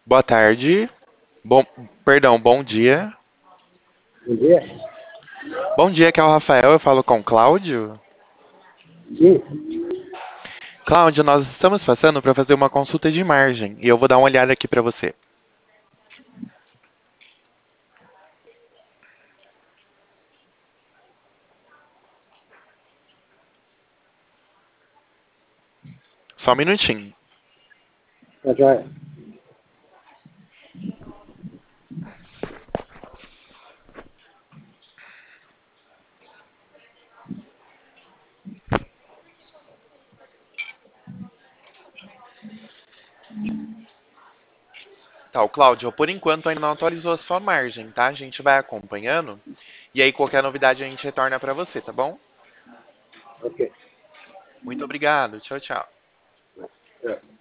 Boa tarde. Bom, perdão, bom dia. Bom dia. Bom dia, que é o Rafael. Eu falo com o Cláudio. Sim, Cláudio, nós estamos passando para fazer uma consulta de margem e eu vou dar uma olhada aqui para você. Só um minutinho. tá joia. Tá, o Cláudio, por enquanto ainda não atualizou a sua margem, tá? A gente vai acompanhando e aí qualquer novidade a gente retorna para você, tá bom? Ok. Muito obrigado. Tchau, tchau. É.